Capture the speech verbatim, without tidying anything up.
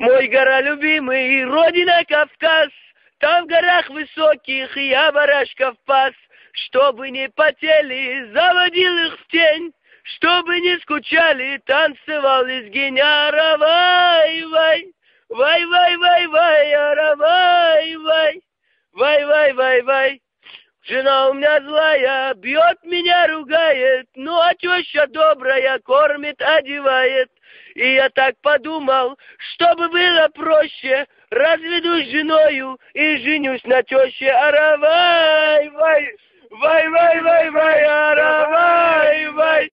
Мой гора любимый, родина Кавказ, там в горах высоких я барашков пас. Чтобы не потели, заводил их в тень, чтобы не скучали, танцевал из геняра. Вай, вай, вай, вай, вай, вай, ара, вай, вай, вай, вай, вай, вай. Жена у меня злая, бьет меня, ругает, ну а теща добрая, кормит, одевает. И я так подумал, чтобы было проще, разведусь с женою и женюсь на теще. Ара, вай, вай, вай, вай, вай, вай, ара, вай, вай.